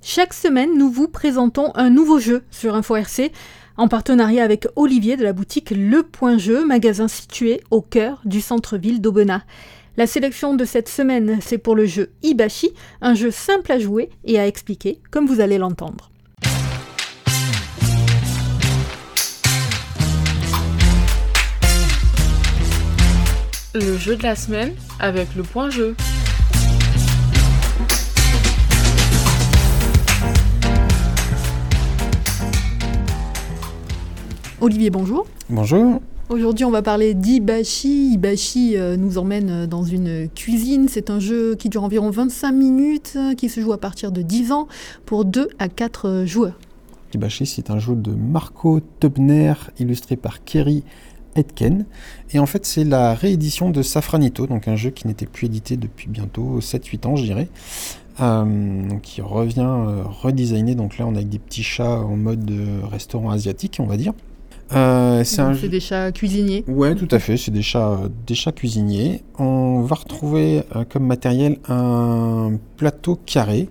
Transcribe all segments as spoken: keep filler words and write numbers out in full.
Chaque semaine, nous vous présentons un nouveau jeu sur Info R C, en partenariat avec Olivier de la boutique Le Point Jeu, magasin situé au cœur du centre-ville d'Aubenas. La sélection de cette semaine, c'est pour le jeu Hibachi, un jeu simple à jouer et à expliquer, comme vous allez l'entendre. Le jeu de la semaine avec Le Point Jeu. Olivier, bonjour. Bonjour. Aujourd'hui, on va parler d'Hibachi. Hibachi euh, nous emmène dans une cuisine. C'est un jeu qui dure environ vingt-cinq minutes, qui se joue à partir de dix ans pour deux à quatre joueurs. Hibachi, c'est un jeu de Marco Teubner, illustré par Kerry Aitken. Et en fait, c'est la réédition de Safranito, donc un jeu qui n'était plus édité depuis bientôt sept huit ans, je dirais. Euh, donc qui revient euh, redesigné. Donc là, on a avec des petits chats en mode euh, restaurant asiatique, on va dire. Euh, c'est un... des chats cuisiniers. Ouais, tout à fait, c'est des chats, euh, des chats cuisiniers. On va retrouver euh, comme matériel un plateau carré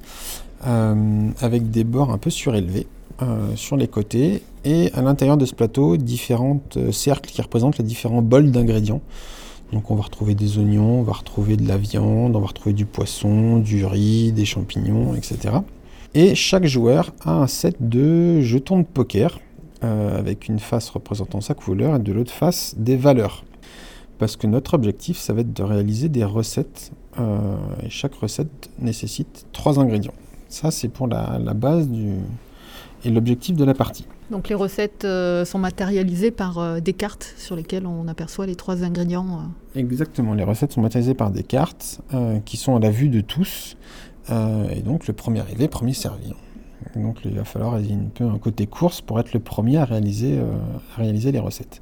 euh, avec des bords un peu surélevés euh, sur les côtés, et à l'intérieur de ce plateau, différentes euh, cercles qui représentent les différents bols d'ingrédients. Donc on va retrouver des oignons, on va retrouver de la viande, on va retrouver du poisson, du riz, des champignons, et cetera. Et chaque joueur a un set de jetons de poker, Euh, avec une face représentant sa couleur et de l'autre face des valeurs. Parce que notre objectif, ça va être de réaliser des recettes, euh, et chaque recette nécessite trois ingrédients. Ça, c'est pour la, la base du, et l'objectif de la partie. Donc les recettes euh, sont matérialisées par euh, des cartes sur lesquelles on aperçoit les trois ingrédients. Euh. Exactement, les recettes sont matérialisées par des cartes euh, qui sont à la vue de tous, euh, et donc le premier arrivé, premier servi. Donc il va falloir un peu un côté course pour être le premier à réaliser, euh, à réaliser les recettes.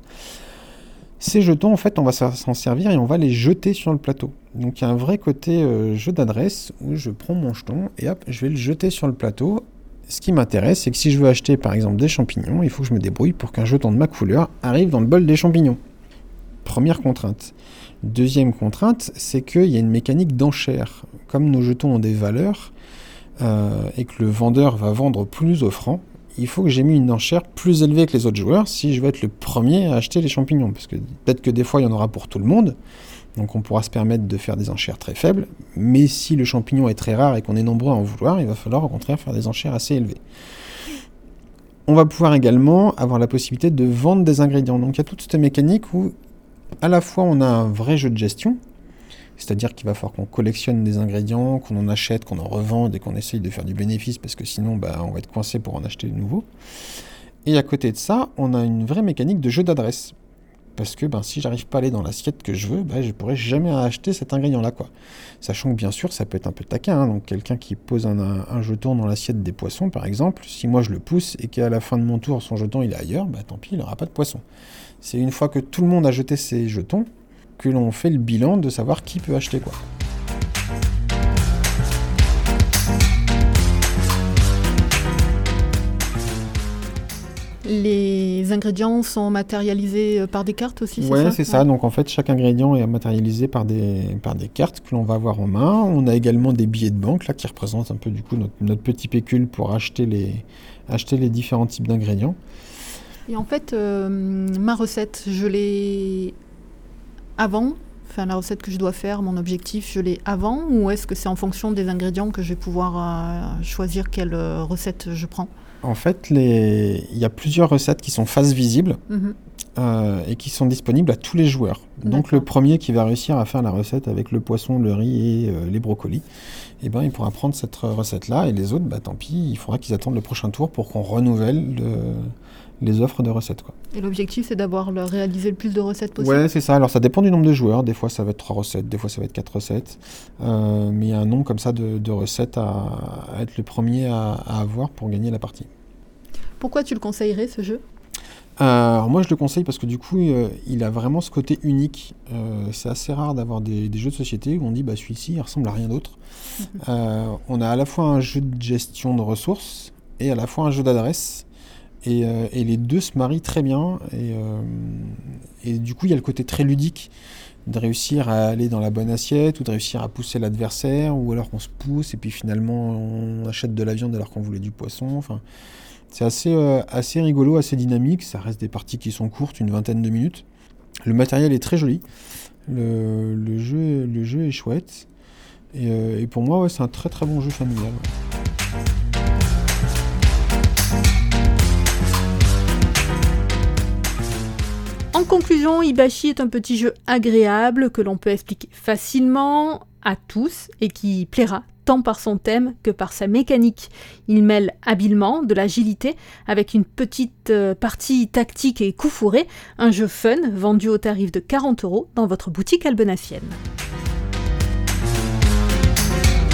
Ces jetons, en fait, on va s'en servir et on va les jeter sur le plateau. Donc il y a un vrai côté euh, jeu d'adresse où je prends mon jeton et hop, je vais le jeter sur le plateau. Ce qui m'intéresse, c'est que si je veux acheter par exemple des champignons, il faut que je me débrouille pour qu'un jeton de ma couleur arrive dans le bol des champignons. Première contrainte. Deuxième contrainte, c'est qu'il y a une mécanique d'enchère. Comme nos jetons ont des valeurs, Euh, et que le vendeur va vendre plus offrant, il faut que j'ai mis une enchère plus élevée que les autres joueurs si je veux être le premier à acheter les champignons, parce que peut-être que des fois il y en aura pour tout le monde, donc on pourra se permettre de faire des enchères très faibles, mais si le champignon est très rare et qu'on est nombreux à en vouloir, il va falloir au contraire faire des enchères assez élevées. On va pouvoir également avoir la possibilité de vendre des ingrédients, donc il y a toute cette mécanique où à la fois on a un vrai jeu de gestion, c'est-à-dire qu'il va falloir qu'on collectionne des ingrédients, qu'on en achète, qu'on en revende et qu'on essaye de faire du bénéfice, parce que sinon bah, on va être coincé pour en acheter de nouveaux. Et à côté de ça, on a une vraie mécanique de jeu d'adresse. Parce que ben, si j'arrive pas à aller dans l'assiette que je veux, ben, je pourrais jamais acheter cet ingrédient-là, quoi. Sachant que bien sûr, ça peut être un peu taquin, hein, donc quelqu'un qui pose un, un, un jeton dans l'assiette des poissons, par exemple, si moi je le pousse et qu'à la fin de mon tour, son jeton il est ailleurs, ben, tant pis, il n'aura pas de poisson. C'est une fois que tout le monde a jeté ses jetons que l'on fait le bilan de savoir qui peut acheter quoi. Les ingrédients sont matérialisés par des cartes aussi, c'est ouais, ça c'est ça. Ouais. Donc en fait, chaque ingrédient est matérialisé par des, par des cartes que l'on va avoir en main. On a également des billets de banque là, qui représentent un peu du coup notre, notre petit pécule pour acheter les, acheter les différents types d'ingrédients. Et en fait, euh, ma recette, je l'ai avant, enfin la recette que je dois faire, mon objectif, je l'ai avant, ou est-ce que c'est en fonction des ingrédients que je vais pouvoir euh, choisir quelle euh, recette je prends ? En fait, les... il y a plusieurs recettes qui sont face visible mmh. euh, et qui sont disponibles à tous les joueurs. D'accord. Donc le premier qui va réussir à faire la recette avec le poisson, le riz et euh, les brocolis, eh ben, il pourra prendre cette recette-là, et les autres, bah, tant pis, il faudra qu'ils attendent le prochain tour pour qu'on renouvelle le... les offres de recettes, quoi. Et l'objectif, c'est d'avoir le, réalisé le plus de recettes possible. Ouais, c'est ça. Alors, ça dépend du nombre de joueurs. Des fois, ça va être trois recettes, des fois, ça va être quatre recettes. Euh, mais il y a un nombre comme ça de, de recettes à, à être le premier à, à avoir pour gagner la partie. Pourquoi tu le conseillerais, ce jeu ? Euh, alors moi, je le conseille parce que du coup, euh, il a vraiment ce côté unique. Euh, c'est assez rare d'avoir des, des jeux de société où on dit bah, celui-ci, il ressemble à rien d'autre. Mmh. Euh, on a à la fois un jeu de gestion de ressources et à la fois un jeu d'adresse. Et, euh, et les deux se marient très bien. Et, euh, et du coup, il y a le côté très ludique de réussir à aller dans la bonne assiette, ou de réussir à pousser l'adversaire, ou alors qu'on se pousse et puis finalement on achète de la viande alors qu'on voulait du poisson. Enfin, c'est assez, euh, assez rigolo, assez dynamique. Ça reste des parties qui sont courtes, une vingtaine de minutes. Le matériel est très joli. Le, le, jeu, le jeu est chouette. Et, euh, et pour moi, ouais, c'est un très très bon jeu familial. Ouais. En conclusion, Hibashi est un petit jeu agréable que l'on peut expliquer facilement à tous et qui plaira tant par son thème que par sa mécanique. Il mêle habilement de l'agilité avec une petite euh, partie tactique et coup fourré, un jeu fun vendu au tarif de quarante euros dans votre boutique albenacienne.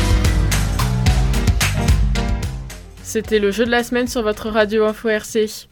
C'était le jeu de la semaine sur votre radio Info R C.